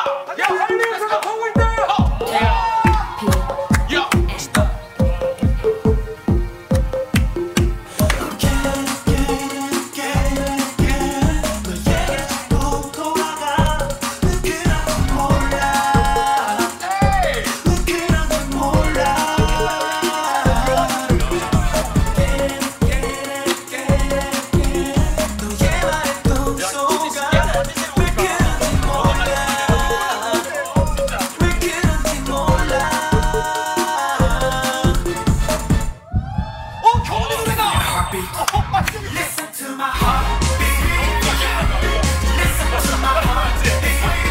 야, 할리우드가 보고 있다. Listen to my heartbeat. Listen to my heartbeat.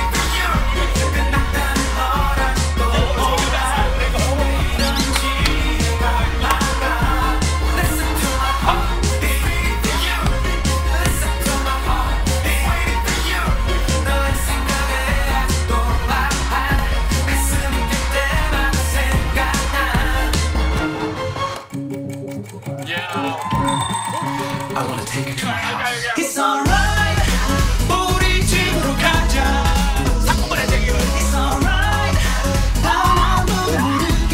끝났다는 너라도 몰라. 이런지 말라. Listen to my heartbeat. Listen to my heartbeat. 너의 생각에 아직도 가슴이 뛸 때마다 생각나. I wanna take you to my house. It's alright. 우리 집으로 가자. It's alright. 나 아무도 모르게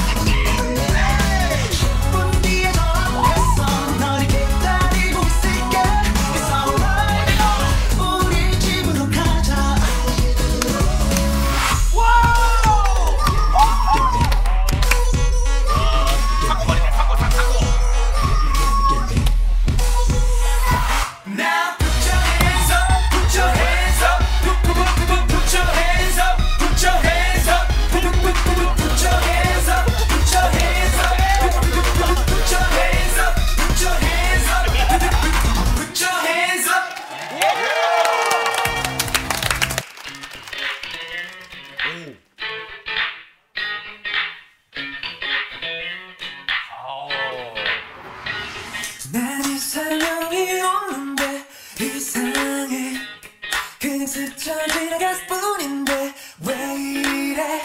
10분 뒤에 저 앞에서 너를 기다리고 있을게. It's alright. 우리 집으로 가자. Now put your hands up, put your hands up, put your hands up, put your hands up, put your hands up, put your hands up, put your hands up, put your hands up, put your hands up. 난 이상형이 없는데 이상해. 그냥 스쳐 지나갈 뿐인데 왜 이래.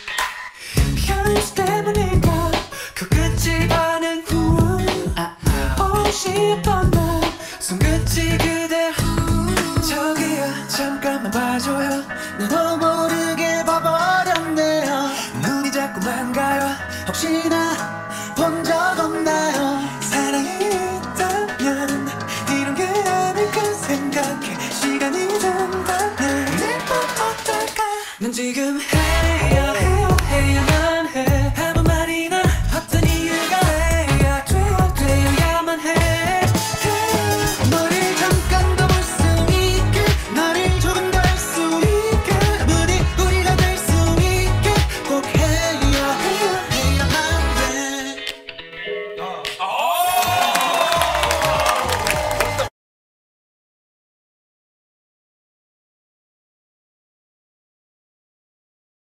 현실 때문일까 그 끝이 가는 후원 보고 싶던 날 손끝이 그대 저기요 잠깐만 봐줘요. 나도 모르게 봐버렸네요. 눈이 자꾸만 가요. 혹시나 본 적 없나요? 사랑이 있다면 이런 게 아닐까 생각해. 시간이 된다면 내맘 어떨까. 난 지금 해야